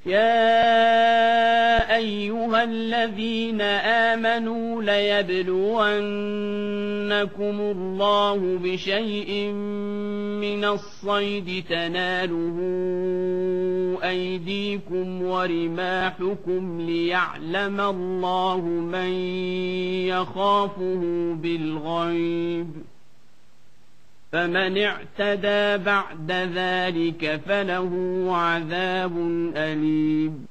يا أيها الذين آمنوا ليبلونكم الله بشيء من الصيد تناله أيديكم ورماحكم ليعلم الله من يخافه بالغيب فمن اعتدى بعد ذلك فله عذاب أليم